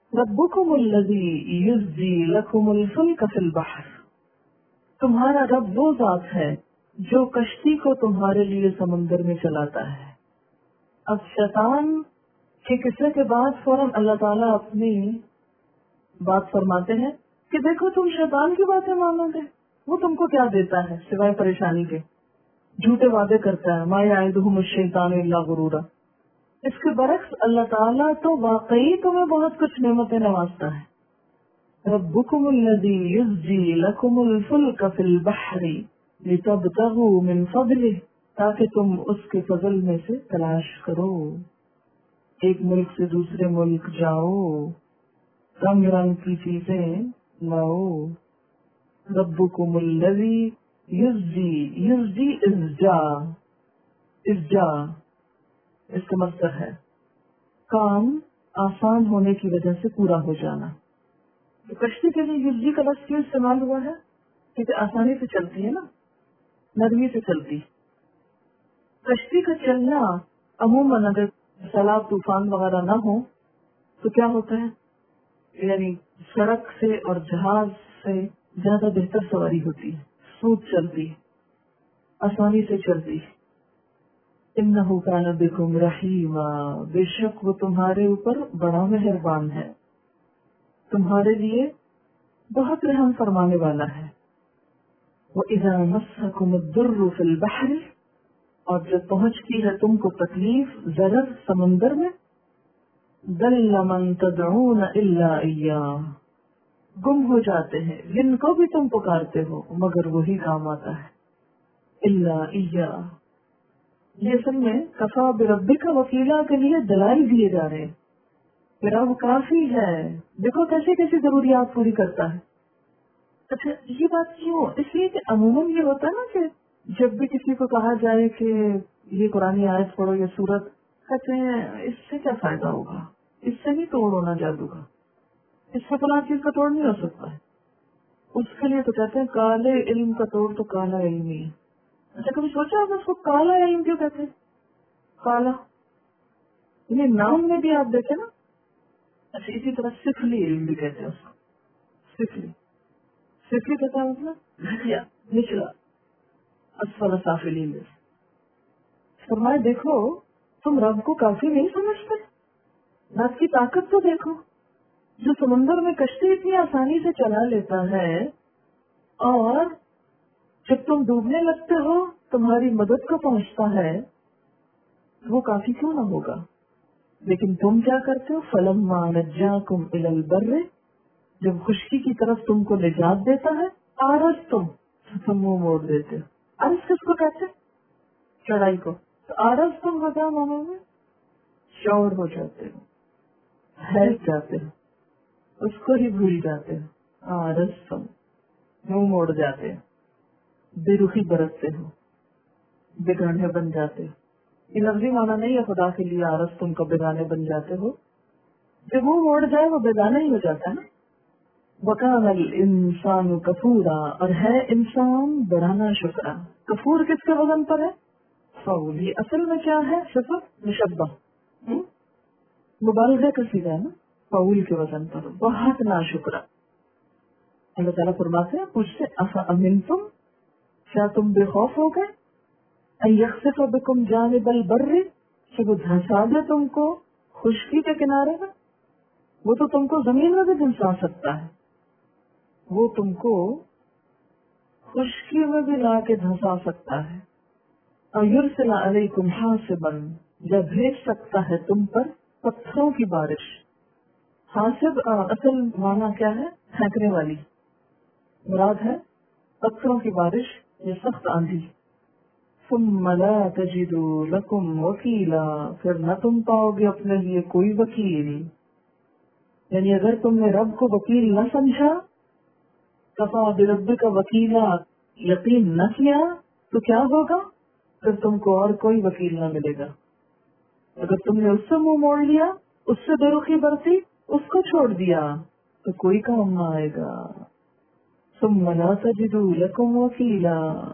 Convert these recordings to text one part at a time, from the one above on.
ربکم الذی یزجی لکم الفلک فی البحر، تمہارا رب وہ ذات ہے جو کشتی کو تمہارے لیے سمندر میں چلاتا ہے۔ اب شیطان کے قصے کے بعد فوراً اللہ تعالیٰ اپنی بات فرماتے ہیں کہ دیکھو تم شیطان کی باتیں مانو گے، وہ تم کو کیا دیتا ہے سوائے پریشانی کے، جھوٹے وعدے کرتا ہے، ما یعدہم الشیطان الا غرورا۔ اس کے برعکس اللہ تعالیٰ تو واقعی تمہیں بہت کچھ نعمتیں نوازتا ہے۔ ربکم الذی یزجی لکم الفلک فی البحر لتبتغوا من فضلہ، تاکہ تم اس کے فضل میں سے تلاش کرو، ایک ملک سے دوسرے ملک جاؤ، رنگ رنگ کی چیزیں لاؤ۔ ربکم الذی یزجی، یزجی ازجا اس کا مصدر ہے کام آسان ہونے کی وجہ سے پورا ہو جانا۔ تو کشتی کے لیے یزجی کا لفظ کیوں استعمال ہوا ہے؟ کیونکہ آسانی سے چلتی ہے نا، نرمی سے چلتی۔ کشتی کا چلنا عموماً اگر سیلاب طوفان وغیرہ نہ ہو تو کیا ہوتا ہے، یعنی سڑک سے اور جہاز سے زیادہ بہتر سواری ہوتی ہے، سموتھ چلتی، آسانی سے چلتی۔ انہ کان بکم رحیما، بے شک وہ تمہارے اوپر بڑا مہربان ہے، تمہارے لیے بہت رحم فرمانے والا ہے۔ وَإِذَا مَسَّكُمُ الضُّرُّ فِي الْبَحْرِ، اور جب پہنچتی ہے تم کو تکلیف، ضرر سمندر میں، ضَلَّ مَن تَدْعُونَ إِلَّا إِيَّاهُ، گم ہو جاتے ہیں جن کو بھی تم پکارتے ہو مگر وہی کام آتا ہے، إِلَّا إِيَّاهُ۔ یہ اصل میں کفا بربک وکیلا کے لیے دلائل دیے جا رہے ہیں کہ رب کافی ہے، دیکھو کیسی کیسی ضروریات پوری کرتا ہے۔ اچھا یہ بات کیوں؟ اس لیے کہ عموماً یہ ہوتا ہے نا کہ جب بھی کسی کو کہا جائے کہ یہ قرآن آیت پڑھو یا سورت، کہتے ہیں اس سے کیا فائدہ ہوگا، اس سے نہیں توڑ ہونا جادو کا، اس سے فلاں چیز کا توڑ نہیں ہو سکتا ہے۔ اس کے لیے تو کہتے ہیں کالے علم کا توڑ تو کالا علم ہی ہے۔ اچھا کبھی سوچا آپ اس کو کالا علم کیوں کہتے ہیں؟ کالا یہ نام میں بھی آپ دیکھیں نا۔ اچھا اسی طرح سفلی علم بھی کہتے ہیں اس کو، سفلی، سفلی کہتا ہے مطلب گھٹیا، نچلا، اسفل سافلین۔ فرمائے دیکھو تم رب کو کافی نہیں سمجھتے، رب کی طاقت تو دیکھو، جو سمندر میں کشتی اتنی آسانی سے چلا لیتا ہے، اور جب تم ڈوبنے لگتے ہو تمہاری مدد کو پہنچتا ہے، وہ کافی کیوں نہ ہوگا؟ لیکن تم کیا کرتے ہو؟ فَلَمَّا نَجَّاكُمْ إِلَى الْبَرِّ، جب خشکی کی طرف تم کو نجات دیتا ہے، آرزتم، تم منہ موڑ دیتے ہو۔ عرض کس کو کہتے ہیں؟ چڑھائی کو۔ تو آرزتم کا کیا مانو گے؟ شور ہو جاتے ہو، ہل جاتے ہو، اس کو ہی بھول جاتے ہو، آرزتم، منہ موڑ جاتے ہو، بے رخی برتتے ہو، بگانے بن جاتے ہو۔ یہ لفظی معنی نہیں ہے خدا کے لیے آرز تم کا بیگانے بن جاتے ہو، جب منہ موڑ جائے وہ بیگانہ ہی ہو جاتا ہے نا۔ وَكَانَ الْإِنسَانُ كَفُورًا، اور ہے انسان بڑا ناشکرا۔ کفور کس کے وزن پر ہے؟ فعول۔ یہ اصل میں کیا ہے؟ صفت مشبہ، مبالغہ کا صیغہ ہے نا، فعول کے وزن پر، بہت ناشکرا۔ اللہ تعالیٰ فرماتے ہیں پوچھتے أَفَأَمِنْتُمْ، کیا تم بے خوف ہو گئے؟ أَن يَخْسِفَ بِكُمْ جَانِبَ الْبَرِّ، کہ وہ دھنسا دے تم کو خشکی کے کنارے میں۔ وہ تو تم کو زمین میں بھی دھنسا سکتا ہے، وہ تم کو خشکی میں بھی لا کے دھنسا سکتا ہے۔ اور یرسل علیکم حاصبا، جب بھیج سکتا ہے تم پر پتھروں کی بارش۔ حاصب اصل معنی کیا ہے؟ پھینکنے والی، مراد ہے پتھروں کی بارش یا سخت آندھی۔ ثم لا تجدوا لکم وکیلا، پھر نہ تم پاؤ گے اپنے لیے کوئی وکیل۔ یعنی اگر تم نے رب کو وکیل نہ سمجھا، کفا بربک وکیلا یقین نہ کیا، تو کیا ہوگا؟ پھر تم کو اور کوئی وکیل نہ ملے گا۔ اگر تم نے اس سے منہ موڑ لیا، اس سے بے رخی برتی، اس کو چھوڑ دیا، تو کوئی کام نہ آئے گا۔ ثم لا تجدوا لکم وکیلا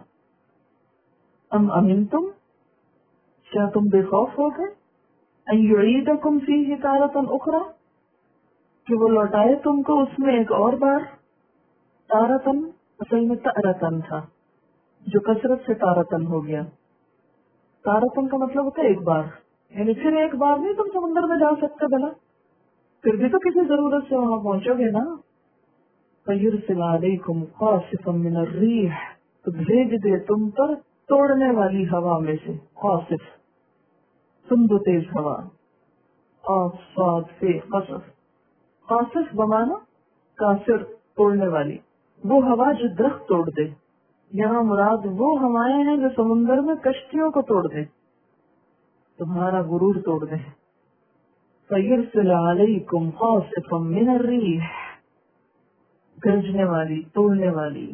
ام امنتم، کیا تم بے خوف ہو گئے؟ ان یعیدکم فیہ تارۃ اخری، کہ وہ لوٹائے تم کو اس میں ایک اور بار. تارتن اصل میں تارتن تھا جو کثرت سے تارتن ہو گیا. تارتن کا مطلب ہوتا ہے ایک بار، یعنی پھر ایک بار نہیں تم سمندر میں جا سکتے. بلا پھر بھی تو کسی ضرورت سے وہاں پہنچو گے نا. فَيُرْسِلَ عَلَيْكُمْ قَاصِفًا مِنَ الرِّيحِ، تو بھیج دے تم پر توڑنے والی ہوا میں سے. قاصف سند و تیز ہوا. قاف صاد سے قصف. قاصف بمانا کافر، توڑنے والی، وہ ہوا جو درخت توڑ دے. یہاں مراد وہ ہوائیں ہیں جو سمندر میں کشتیوں کو توڑ دے، تمہارا غرور توڑ دے. فَيُرْسِلَ عَلَيْكُمْ قَاصِفًا مِنَ الرِّيحِ، گرجنے والی، توڑنے والی.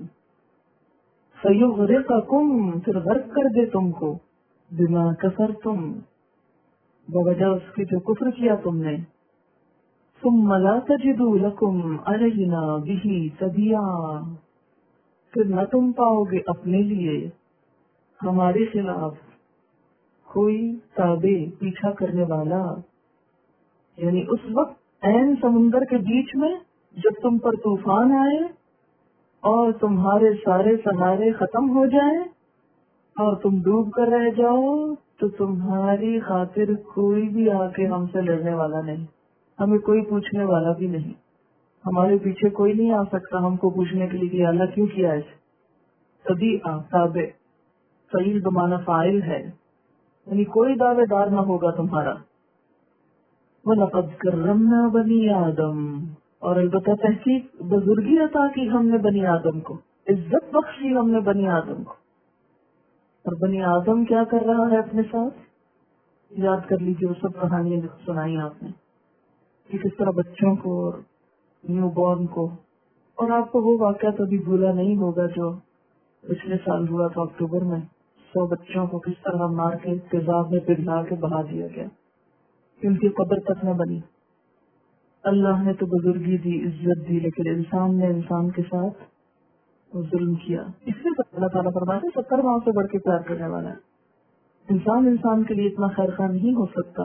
فَيُغْرِقَكُمْ، پھر غرق کر دے تم کو. بِمَا كَفَرْتُمْ، بوجہ اس کے جو کفر کیا تم نے. ثُمَّ لَا تَجِدُوا لَكُمْ عَلَيْنَا بِهِ تَبِيًّا، پھر نہ تم پاؤ گے اپنے لیے ہمارے خلاف کوئی تابع، پیچھا کرنے والا. یعنی اس وقت عین سمندر کے بیچ میں جب تم پر طوفان آئے اور تمہارے سارے سہارے ختم ہو جائیں اور تم ڈوب کر رہ جاؤ، تو تمہاری خاطر کوئی بھی آ کے ہم سے لڑنے والا نہیں، ہمیں کوئی پوچھنے والا بھی نہیں. ہمارے پیچھے کوئی نہیں آ سکتا ہم کو پوچھنے کے لیے کہ اللہ کیوں کیا ایسے. تبھی تابع فعیل بمانا فاعل ہے، یعنی کوئی دعوے دار نہ ہوگا تمہارا. وَلَقَدْ كَرَّمْنَا بَنِي آدَم، اور البتہ تحقیق بزرگی عطا کی ہم نے بنی آدم کو، عزت بخشی ہم نے بنی آدم کو. اور بنی آدم کیا کر رہا ہے اپنے ساتھ؟ یاد کر لیجیے وہ سب کہانیاں سنائی آپ نے کہ کس طرح بچوں کو اور نیو بورن کو، اور آپ کو وہ واقعہ تو بھی بھولا نہیں ہوگا جو پچھلے سال ہوا تھا اکتوبر میں. 100 بچوں کو کس طرح مار کے تیزاب میں پگھلا کے بہا دیا گیا کہ ان کی قبر تک نہ بنی. اللہ نے تو بزرگی دی، عزت دی، لیکن انسان نے انسان کے ساتھ ظلم کیا. اس لیے اللہ تعالیٰ فرماتے 70 ماہ سے بڑھ کے پیار کرنے والا ہے. انسان انسان کے لیے اتنا خیر خواہ نہیں ہو سکتا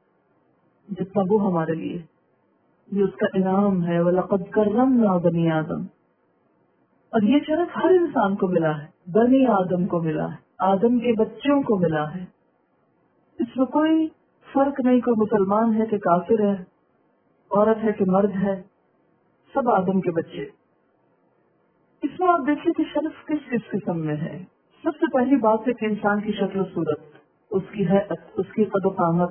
جتنا وہ ہمارے لیے. یہ اس کا انعام ہے. وَلَقَدْ كَرَّمْنَا بَنِي آدَم، اور یہ شرف ہر انسان کو ملا ہے، بنی آدم کو ملا ہے، آدم کے بچوں کو ملا ہے. اس میں کوئی فرق نہیں، کوئی مسلمان ہے کہ کافر ہے، عورت ہے کہ مرد ہے، سب آدم کے بچے. اس میں آپ دیکھیں کہ شرف کس کس قسم میں ہے. سب سے پہلی بات ہے کہ انسان کی شکل و صورت، اس کی حیت، اس کی قد و قامت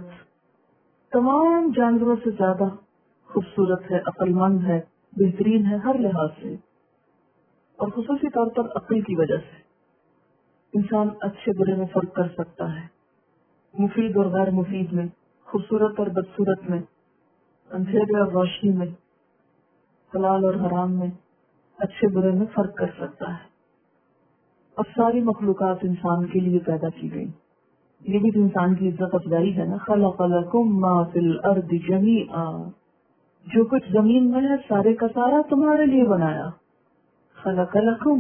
تمام جانوروں سے زیادہ خوبصورت ہے، عقل مند ہے، بہترین ہے ہر لحاظ سے، اور خصوصی طور پر عقل کی وجہ سے انسان اچھے برے میں فرق کر سکتا ہے، مفید اور غیر مفید میں، خوبصورت اور بدصورت میں، اندھیرے اور روشنی میں، حلال اور حرام میں، اچھے برے میں فرق کر سکتا ہے. اور ساری مخلوقات انسان کے لیے پیدا کی گئی. یہ بھی تو انسان کی عزت افزائی ہے نا. خلق لکم ما فی الارض جمیعا، جو کچھ زمین میں ہے سارے کا سارا تمہارے لیے بنایا. خلق لکم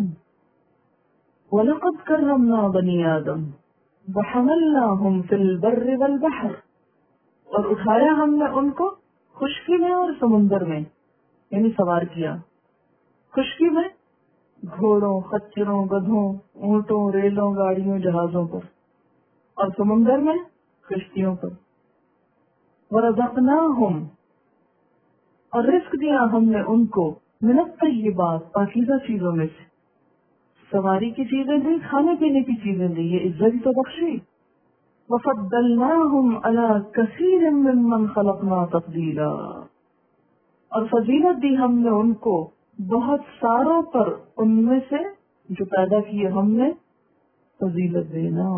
وَلَقَدْ كَرَّمْنَا بَنِي آدَم وَحَمَلْنَاهُمْ فِي الْبَرِّ وَالْبَحْرِ، اور اٹھایا ہم نے ان کو خشکی میں اور سمندر میں، یعنی سوار کیا. خشکی میں گھوڑوں، خچروں، گدھوں، اونٹوں، ریلوں، گاڑیوں، جہازوں پر، اور سمندر میں کشتیوں پر. وَرَزَقْنَاهُمْ، اور رزق دیا ہم نے ان کو، من الطیبات، پاکیزہ چیزوں میں سے. سواری کی چیزیں دی، کھانے پینے کی چیزیں دی، یہ عزت تو بخشی. وَفَضَّلْنَاهُمْ عَلَى كَثِيرٍ مِّمَّنْ خَلَقْنَا تَفْضِيلًا، اور فضیلت دی ہم نے ان کو بہت ساروں پر، ان میں سے جو پیدا کیے ہم نے فضیلت دینا.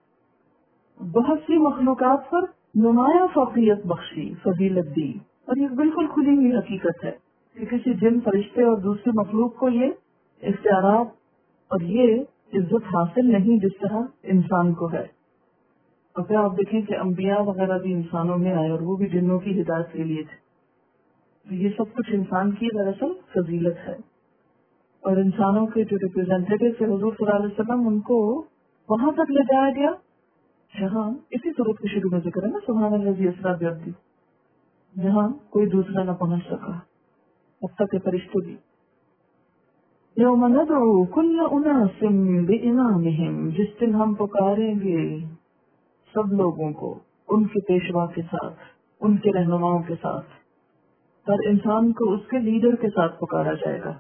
بہت سی مخلوقات پر نمایاں فوقیت بخشی، فضیلت دی. اور یہ بالکل کھلی ہوئی حقیقت ہے کہ کسی جن، فرشتے اور دوسری مخلوق کو یہ اختیارات اور یہ عزت حاصل نہیں جس طرح انسان کو ہے. اور پھر آپ دیکھیں کہ انبیاء وغیرہ بھی انسانوں میں آئے اور وہ بھی جنوں کی ہدایت کے لیے تھے. یہ سب کچھ انسان کی دراصل فضیلت ہے. اور انسانوں کے جو ریپرزینٹیٹیو تھے حضور صلی اللہ علیہ وسلم، ان کو وہاں تک لے جایا گیا جہاں اسی صورت کے شروع میں ذکر ہے نا، سبحان الذی اسریٰ بعبدہ، جہاں کوئی دوسرا نہ پہنچ سکا، اب تک کے فرشتے بھی. یوم ندعو کل اناس بامامہم، جس دن ہم پکاریں گے سب لوگوں کو ان کے پیشوا کے ساتھ، ان کے رہنماؤں کے ساتھ. ہر انسان کو اس کے لیڈر کے ساتھ پکارا جائے گا.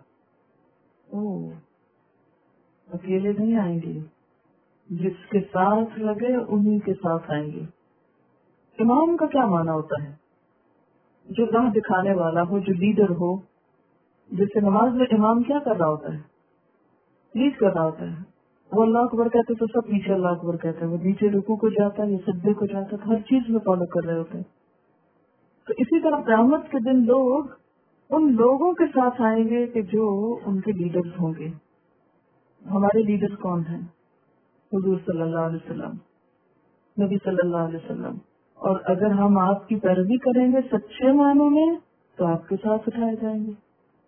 اکیلے نہیں آئیں گے، جس کے ساتھ لگے انہی کے ساتھ آئیں گے. امام کا کیا معنی ہوتا ہے؟ جو راہ دکھانے والا ہو، جو لیڈر ہو. جیسے نماز میں امام کیا کر رہا ہوتا ہے؟ لیڈ کر رہا ہوتا ہے. وہ اللہ اکبر کہتے تو سب پیچھے اللہ اکبر کہتے ہیں، وہ نیچے رکوع کو جاتا ہے یا سجدے کو جاتا ہے، ہر چیز میں فالو کر رہے ہوتے ہیں. تو اسی طرح قیامت کے دن لوگ ان لوگوں کے ساتھ آئیں گے کہ جو ان کے لیڈرز ہوں گے. ہمارے لیڈرز کون ہیں؟ حضور صلی اللہ علیہ وسلم، نبی صلی اللہ علیہ وسلم. اور اگر ہم آپ کی پیروی کریں گے سچے معنوں میں تو آپ کے ساتھ اٹھائے جائیں گے.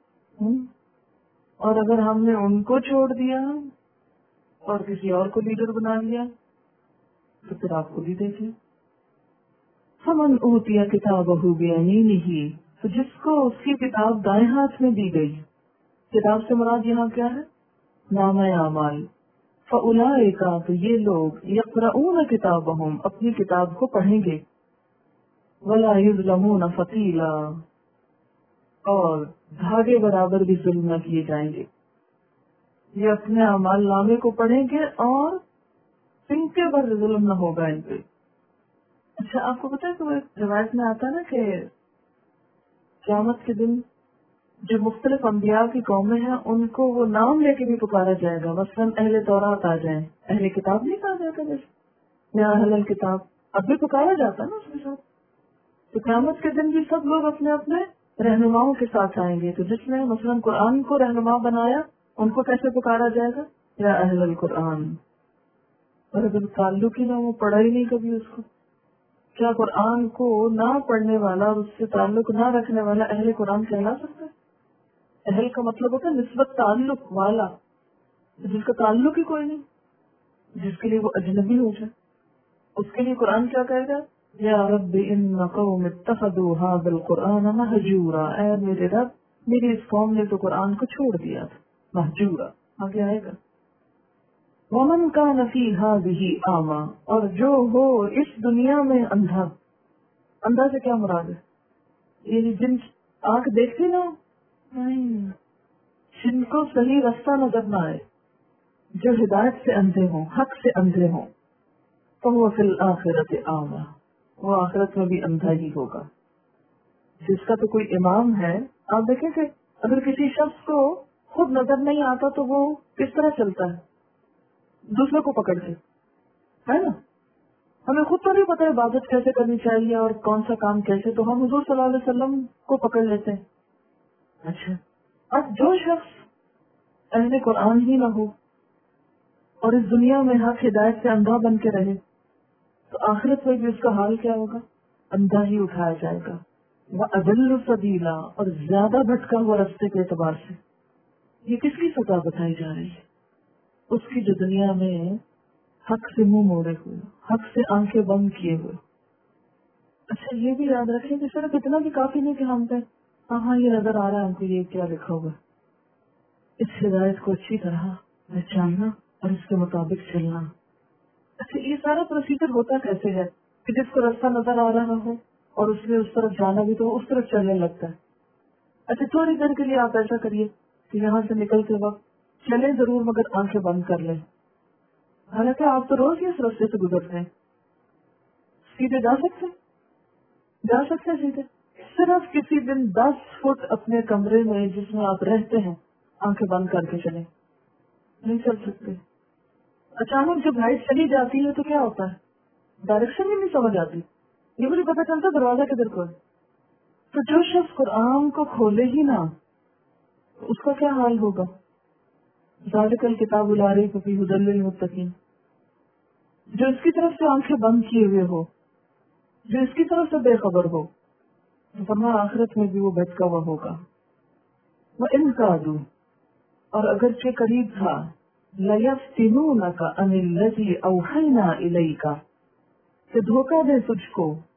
اور اگر ہم نے ان کو چھوڑ دیا اور کسی اور کو لیڈر بنا لیا تو پھر آپ کو بھی دیکھیں. فمن اوتیا کتابہ بیمینہ، تو جس کو اس کی کتاب دائیں ہاتھ میں دی گئی. کتاب سے مراد یہاں کیا ہے؟ نامہ اعمال. فاولئک، تو یہ لوگ یقرؤون کتابہم، اپنی کتاب کو پڑھیں گے. ولا یظلمون فتیلا، اور دھاگے برابر بھی ظلم نہ کیے جائیں گے. یہ اپنے اعمال نامے کو پڑھیں گے اور تنکے بھر ظلم نہ ہوگا ان پہ. اچھا، آپ کو پتا ہے کہ روایت میں آتا ہے نا کہ قیامت کے دن جو مختلف انبیاء کی قومیں ہیں ان کو وہ نام لے کے بھی پکارا جائے گا. مثلاً اہل تورات آ جائیں، اہل کتاب نہیں کہا جاتا جیسے یا اہل الکتاب، اب بھی پکارا جاتا ہے نا اس کے ساتھ. تو قیامت کے دن بھی سب لوگ اپنے اپنے رہنماؤں کے ساتھ آئیں گے. تو جس نے مثلاً قرآن کو رہنما بنایا ان کو کیسے پکارا جائے گا؟ یا اہل القرآن. اور اگر تعلق ہی نہ وہ پڑھا ہی نہیں کبھی اس کو، کیا قرآن کو نہ پڑھنے والا اور اس سے تعلق نہ رکھنے والا اہل قرآن کہلا سکتا ہے؟ اہل کا مطلب ہوتا ہے نسبت، تعلق والا. جس کا تعلق ہی کوئی نہیں، جس کے لیے وہ اجنبی ہو جائے، اس کے لیے قرآن کیا کہے گا؟ یا رب ان قوم اتخذوا هذا القرآن مہجورا، اے میرے رب میری اس قوم نے تو قرآن کو چھوڑ دیا تھا. مہجورا آگے آئے گا. ومن کان فی هذه اعمی، اور جو ہو اس دنیا میں اندھا. اندھا سے کیا مراد ہے؟ یہ جن آنکھ دیکھتی نہ نہیں، جن کو صحیح راستہ نظر نہ آئے، جو ہدایت سے اندھے ہوں، حق سے اندھے ہوں، تو وہ فی الآخرۃ اعمی، وہ آخرت میں بھی اندھا ہی ہوگا. جس کا تو کوئی امام ہے. آپ دیکھیں کہ اگر کسی شخص کو خود نظر نہیں آتا تو وہ کس طرح چلتا ہے؟ دوسروں کو پکڑ کے، ہے نا. ہمیں خود تو نہیں پتا عبادت کیسے کرنی چاہیے اور کون سا کام کیسے، تو ہم حضور صلی اللہ علیہ وسلم کو پکڑ لیتے ہیں. اچھا، اب جو شخص اہل قرآن ہی نہ ہو اور اس دنیا میں حق ہدایت سے اندھا بن کے رہے تو آخرت میں بھی اس کا حال کیا ہوگا؟ اندھا ہی اٹھایا جائے گا. وَأَضَلُّ سَبِيلًا، اور زیادہ بھٹکا ہوا راستے کے اعتبار سے. یہ کس کی سزا بتائی جا رہی ہے؟ اس کی جو دنیا میں حق سے منہ موڑے ہوئے، حق سے آنکھیں بند کیے ہوئے. اچھا، یہ بھی یاد رکھیں کہ صرف اتنا بھی کافی نہیں کہ ہم پہ ہاں یہ نظر آ رہا ہے ہم کو یہ کیا لکھا ہوگا. اس ہدایت کو اچھی طرح پہچاننا اور اس کے مطابق چلنا. اچھا، یہ سارا پروسیجر ہوتا کیسے ہے کہ جس کو راستہ نظر آ رہا ہو اور اس نے اس طرف جانا بھی تو اس طرف چلنے لگتا ہے. اچھا، تھوڑی دیر کے لیے آپ ایسا کریے کہ یہاں سے نکلتے وقت چلیں ضرور مگر آنکھیں بند کر لیں. حالانکہ آپ تو روز ہی اس راستے سے گزرتے ہیں. سیدھے جا سکتے سیدھے. صرف کسی دن 10 فٹ اپنے کمرے میں جس میں آپ رہتے ہیں آنکھیں بند کر کے چلیں. نہیں چل سکتے. اچانک جب لائٹ چلی جاتی ہے تو کیا ہوتا ہے؟ ڈائریکشن ہی نہیں سمجھ آتی. یہ مجھے پتا چلتا دروازہ کدھر کو ہے. تو جو شخص قرآن کو کھولے ہی نہ اس کا کیا حال ہوگا؟ ذالک الکتاب لا ریب فیہ ھدی للمتقین. جو اس کی طرف سے آنکھیں بند کیے ہوئے ہو، جو اس کی طرف سے بے خبر ہو، فرمایا آخرت میں بھی وہ بھٹکا ہوا ہوگا. وَإِن كَادُوا، اور اگرچہ قریب تھا، لَيَفْتِنُونَكَ عَنِ الَّذِي أَوْحَيْنَا إِلَيْكَ، کہ دھوکہ دے تجھ کو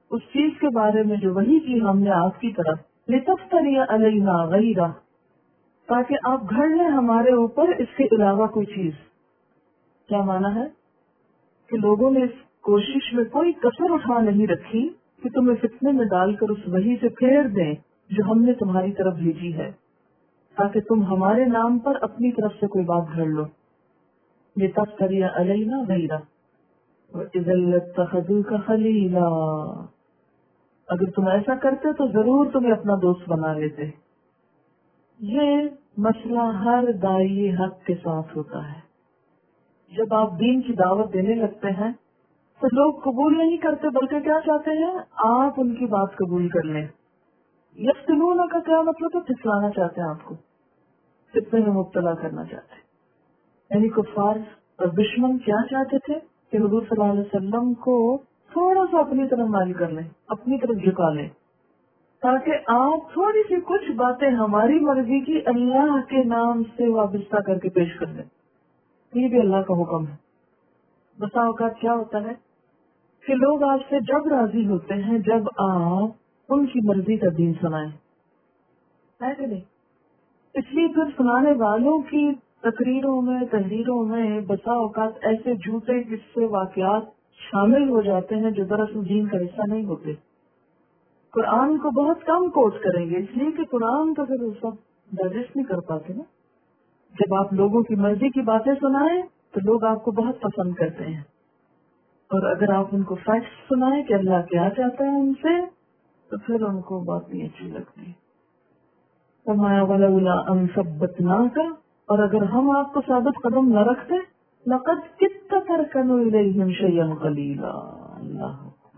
اس چیز کے بارے میں جو وحی کی ہم نے آپ کی طرف، لتفتری علینا غیرہ، تاکہ آپ گھڑ لیں ہمارے اوپر اس کے علاوہ کوئی چیز۔ کیا مانا ہے کہ لوگوں نے اس کوشش میں کوئی کسر اٹھا نہیں رکھی کہ تمہیں فتنے میں ڈال کر اس وحی سے پھیر دیں جو ہم نے تمہاری طرف بھیجی ہے، تاکہ تم ہمارے نام پر اپنی طرف سے کوئی بات گھڑ لو۔ لتفتری علینا غیرہ وَإِذًا لَاتَّخَذُوكَ خَلِيلًا، اگر تم ایسا کرتے تو ضرور تمہیں اپنا دوست بنا لیتے۔ یہ مسئلہ ہر داعی حق کے ساتھ ہوتا ہے۔ جب آپ دین کی دعوت دینے لگتے ہیں تو لوگ قبول نہیں کرتے، بلکہ کیا چاہتے ہیں؟ آپ ان کی بات قبول کر لیں۔ یفتنون کا کیا مطلب ہے؟ پھسلانا چاہتے ہیں، آپ کو فتنے میں مبتلا کرنا چاہتے ہیں۔ یعنی کفار اور دشمن کیا چاہتے تھے کہ حضور صلی اللہ علیہ وسلم کو تھوڑا سا اپنی طرف مائل کر لیں، اپنی طرف جھکا لیں، تاکہ آپ تھوڑی سی کچھ باتیں ہماری مرضی کی اللہ کے نام سے وابستہ کر کے پیش کر دیں۔ یہ بھی اللہ کا حکم ہے۔ بسا اوقات کیا ہوتا ہے کہ لوگ آپ سے جب راضی ہوتے ہیں جب آپ ان کی مرضی کا دین سنائیں، ہے کہ نہیں؟ اس لیے پھر سنانے والوں کی تقریروں میں، تحریروں میں بسا اوقات ایسے جھوٹے قصے، واقعات شامل ہو جاتے ہیں جو دراصل دین کا حصہ نہیں ہوتے۔ قرآن کو بہت کم کوٹ کریں گے، اس لیے کہ قرآن تو پھر وہ سب ڈائجسٹ نہیں کر پاتے نا۔ جب آپ لوگوں کی مرضی کی باتیں سنائیں تو لوگ آپ کو بہت پسند کرتے ہیں، اور اگر آپ ان کو فیکٹس سنائیں کہ اللہ کیا چاہتا ہے ان سے، تو پھر ان کو بات نہیں اچھی لگتی۔ فرمایا وَلَوْلَا أَن ثَبَّتْنَاكَ، اور اگر ہم آپ کو ثابت قدم نہ رکھتے، لَقَدْ كِدتَّ تَرْكَنُ إِلَيْهِمْ شَيْئًا قَلِيلًا، اللہ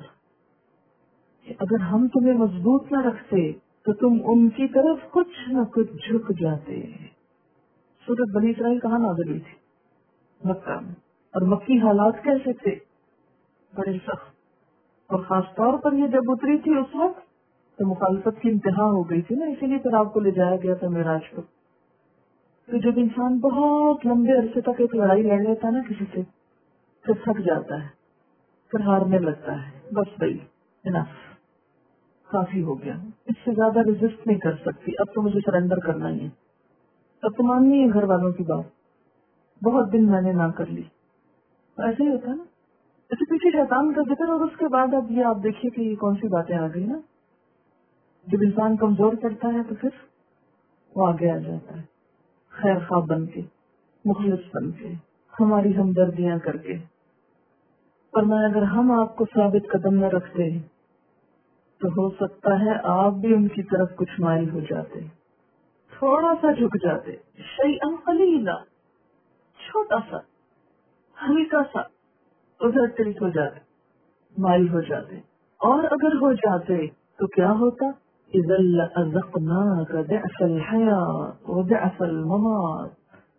اگر ہم تمہیں مضبوط نہ رکھتے تو تم ان کی طرف کچھ نہ کچھ جھک جاتے۔ سورۃ بنی اسرائیل کہاں نازل ہوئی تھی؟ مکہ میں، اور مکی حالات کیسے تھے؟ بڑے سخت، اور خاص طور پر یہ جب اتری تھی اس وقت تو مخالفت کی انتہا ہو گئی تھی نا، اسی لیے پھر آپ کو لے جایا گیا تھا معراج پر۔ تو جب انسان بہت لمبے عرصے تک ایک لڑائی لڑ لیتا ہے نا کسی سے، پھر تھک جاتا ہے، پھر ہارنے لگتا ہے، بس بھائی انف، کافی ہو گیا، اس سے زیادہ ریزسٹ نہیں کر سکتی، اب تو مجھے سرنڈر کرنا ہی ہے، اب تو ماننی ہے گھر والوں کی بات، بہت دن میں نے نہ کر لی۔ ایسے ہی ہوتا ہے نا، اسے پیچھے شیطان کا ذکر، اور اس کے بعد اب یہ آپ دیکھیے کہ یہ کون سی باتیں آ گئی نا، جب انسان کمزور پڑتا ہے تو پھر وہ آگے آ جاتا ہے، خیر خواہ بن کے، مخلص بن کے، ہماری ہمدردیاں کر کے۔ فرمایا اگر ہم آپ کو ثابت قدم نہ رکھتے تو ہو سکتا ہے آپ بھی ان کی طرف کچھ مائل ہو جاتے، تھوڑا سا جھک جاتے، شیئا قلیلا، چھوٹا سا، ہلکا سا ادھر ٹلٹ ہو جاتے، مائل ہو جاتے، اور اگر ہو جاتے تو کیا ہوتا؟ اذا لأذقناك ضعف الحیات وضعف الممات،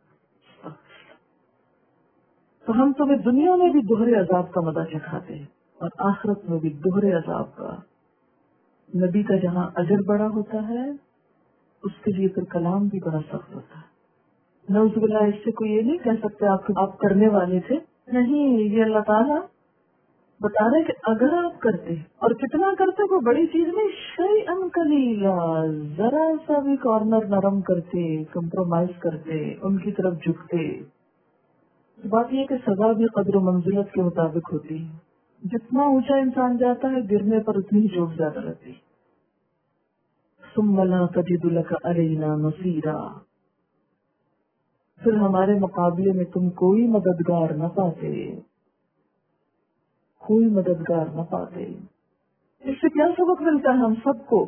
تو ہم تمہیں دنیا میں بھی دوہرے عذاب کا مزہ چکھاتے ہیں اور آخرت میں بھی دوہرے عذاب کا۔ نبی کا جہاں اجر بڑا ہوتا ہے اس کے لیے پھر کلام بھی بڑا سخت ہوتا ہے۔ نعوذ باللہ، اس سے کوئی یہ نہیں کہہ سکتے آپ کرنے والے تھے، نہیں، یہ اللہ تعالیٰ بتا رہے کہ اگر آپ کرتے، اور کتنا کرتے، وہ بڑی چیز نہیں، شیئا قلیلا، ذرا سا بھی کارنر نرم کرتے، کمپرومائز کرتے، ان کی طرف جھکتے۔ بات یہ کہ سزا بھی قدر و منزلت کے مطابق ہوتی ہے، جتنا اونچا انسان جاتا ہے گرنے پر اتنی ہی چوٹ زیادہ رہتی ہے۔ ثم لا تجد لك علینا نصیرا، پھر ہمارے مقابلے میں تم کوئی مددگار نہ پاتے، کوئی مددگار نہ پاتے۔ اس سے کیا سبق ملتا ہے ہم سب کو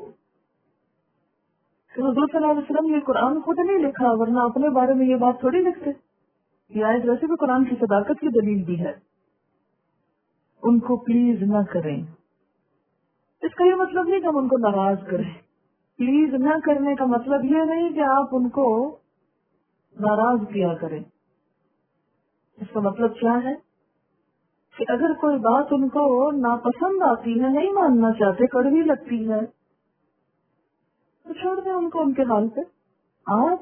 کہ حضور صلی اللہ علیہ وسلم یہ قرآن خود نہیں لکھا، ورنہ اپنے بارے میں یہ بات تھوڑی لکھتے۔ یہ آیت ویسے بھی قرآن کی صداقت کی دلیل بھی ہے۔ ان کو پلیز نہ کریں، اس کا یہ مطلب نہیں کہ ہم ان کو ناراض کریں۔ پلیز نہ کرنے کا مطلب یہ نہیں کہ آپ ان کو ناراض کیا کریں۔ اس کا مطلب کیا ہے کہ اگر کوئی بات ان کو ناپسند آتی ہے، نہیں ماننا چاہتے، کڑوی لگتی ہے، تو چھوڑ دیں ان کو ان کے حال پہ، آپ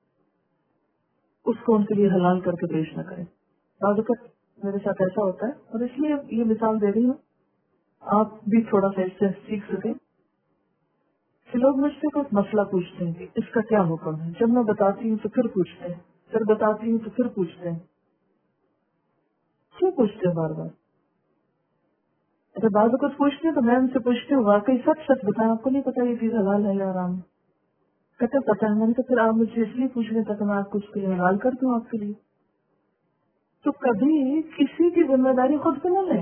اس کو ان کے لیے حلال کر کے پیش نہ کریں۔ بعض اوقات میرے ساتھ ایسا ہوتا ہے، اور اس لیے یہ مثال دے رہی ہوں آپ بھی تھوڑا سا اس سے سیکھ سکیں کہ لوگ مجھ سے کوئی مسئلہ پوچھتے ہیں کہ اس کا کیا حکم ہے، جب میں بتاتی ہوں تو پھر پوچھتے ہیں، پھر بتاتی ہوں تو پھر پوچھتے ہیں. کیوں پوچھتے ہیں بار بار؟ اگر بعض اوقات پوچھتے ہیں تو میں ان سے پوچھتی ہوں واقعی سچ سچ بتائیں، آپ کو نہیں پتا یہ چیز حلال ہے یا حرام ہے؟ کہتے پتا ہے. میں نے کہا پھر آپ مجھے اس لیے پوچھ رہے تھے کہ میں آپ کو اس کے لیے حلال کر دوں آپ کے لیے. تو کبھی کسی کی ذمہ داری خود پہ نہ لیں.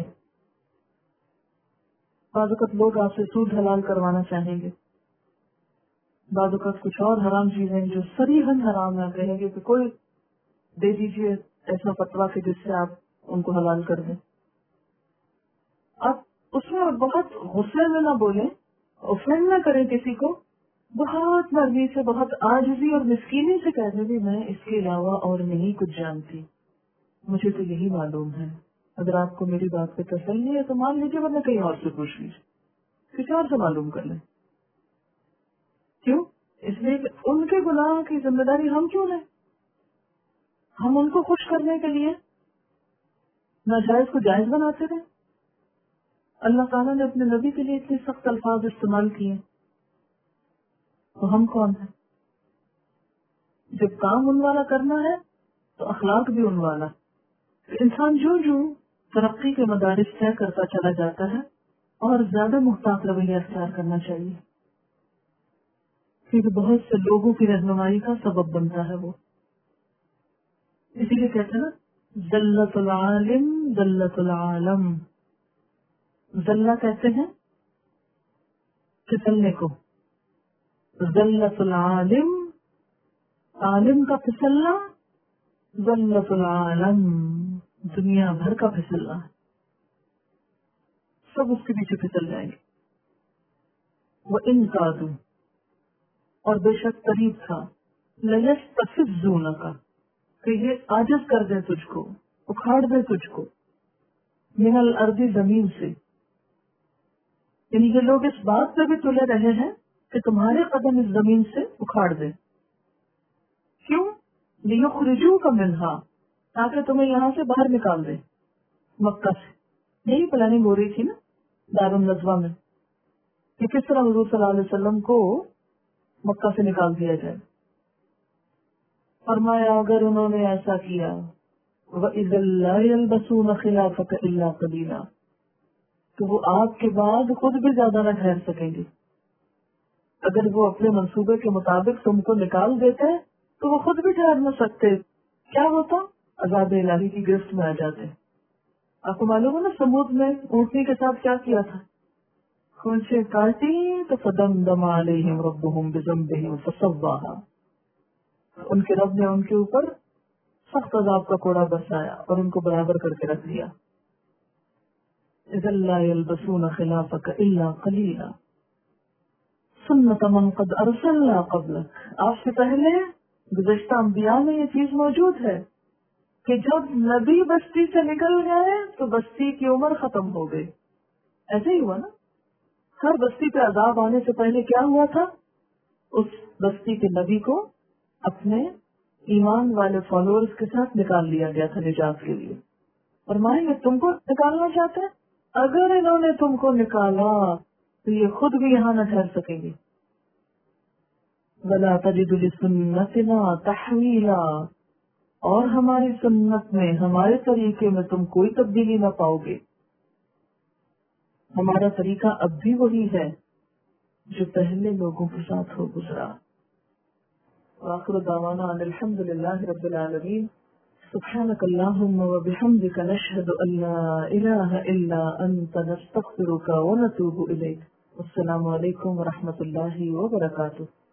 بعض اوقات لوگ آپ سے سود حلال کروانا چاہیں گے، بعض اوقات کچھ اور حرام چیزیں جو صریحاً حرام ہے کہیں گے کہ کوئی دے دیجیے ایسا فتویٰ کہ جس سے آپ ان کو حلال کر دیں. آپ اس میں بہت غصے میں نہ بولیں، اوفینڈ نہ کریں کسی کو، بہت نرمی سے، بہت عاجزی اور مسکینی سے کہہ دیں کہ میں اس کے علاوہ اور نہیں کچھ جانتی، مجھے تو یہی معلوم ہے. اگر آپ کو میری بات پہ تسلی ہے تو مان لیجیے، ورنہ کہیں اور سے پوچھ لیجیے، کسی اور سے معلوم کر لیں. کیوں؟ اس لیے کہ ان کے گناہ کی ذمہ داری ہم کیوں لیں؟ ہم ان کو خوش کرنے کے لیے ناجائز کو جائز بناتے رہے. اللہ تعالیٰ نے اپنے نبی کے لیے اتنے سخت الفاظ استعمال کیے، تو ہم کون ہیں؟ جب کام ان والا کرنا ہے تو اخلاق بھی ان والا. انسان جو ترقی کے مدارس طے کرتا چلا جاتا ہے اور زیادہ محتاط رویہ اختیار کرنا چاہیے، کیونکہ بہت سے لوگوں کی رہنمائی کا سبب بنتا ہے وہ. اسی لیے کہتے ہیں نا ذلت العالم ذلت العالم. ذلہ کہتے ہیں پھسلنے کو، ذلت العالم عالم کا پھسلنا، ذلت العالم دنیا بھر کا پھسلنا. سب اس کے پیچھے پھسل جائیں گے. وہ ان قادو، اور بے شک قریب تھا، لیستفزونک کا کہ یہ عاجز کر دیں تجھ کو، اکھاڑ دیں تجھ کو، من الارض زمین سے. یعنی یہ لوگ اس بات پہ بھی تلے رہے ہیں کہ تمہارے قدم اس زمین سے اکھاڑ دیں. کیوں؟ لیخرجوک منہا، تاکہ تمہیں یہاں سے باہر نکال دیں، مکہ سے. یہی پلاننگ ہو رہی تھی نا دارالنجوہ میں کہ کس طرح حضور صلی اللہ علیہ وسلم کو مکہ سے نکال دیا جائے. فرمایا اگر انہوں نے ایسا کیا وَإِذًا لَّا يَلْبَسُونَ خِلَافَكَ إِلَّا قَلِيلًا، تو وہ آپ کے بعد خود بھی زیادہ نہ ٹھہر سکیں گے. اگر وہ اپنے منصوبے کے مطابق تم کو نکال دیتے تو وہ خود بھی ٹھہر نہ سکتے. کیا ہوتا؟ عذاب الہی کی گرفت میں آ جاتے. آپ کو معلوم ہے نا سمود میں اونٹنی کے ساتھ کیا کیا تھا؟ کونچے کاٹی تو فدمدم علیہم ربہم بذنبہم فسواہا، ان کے رب نے ان کے اوپر سخت عذاب کا کوڑا برسایا اور ان کو برابر کر کے رکھ دیا. اذا لا يلبسون خلافك الا قليلا سنت من قد ارسلنا قبلك، آپ سے پہلے گزشتہ انبیاء میں یہ چیز موجود ہے کہ جب نبی بستی سے نکل گئے تو بستی کی عمر ختم ہو گئی. ایسے ہی ہوا نا، ہر بستی پہ عذاب آنے سے پہلے کیا ہوا تھا؟ اس بستی کے نبی کو اپنے ایمان والے فالوورز کے ساتھ نکال لیا گیا تھا نجات کے لیے. فرمائیں گے تم کو نکالنا چاہتے ہیں؟ اگر انہوں نے تم کو نکالا تو یہ خود بھی یہاں نہ ٹھہر سکیں گے. وَلَا تَجِدُ لِسُنَّتِنَا تَحْوِيلًا، اور ہماری سنت میں، ہمارے طریقے میں تم کوئی تبدیلی نہ پاؤ گے. ہمارا طریقہ اب بھی وہی ہے جو پہلے لوگوں کے ساتھ ہو گزرا. وآخر دعوانا ان الحمد للہ رب العالمین. سبحانك اللهم وبحمدك نشهد ان لا اله الا انت نستغفرك ونتوب اليك. السلام علیکم ورحمۃ اللہ وبرکاتہ.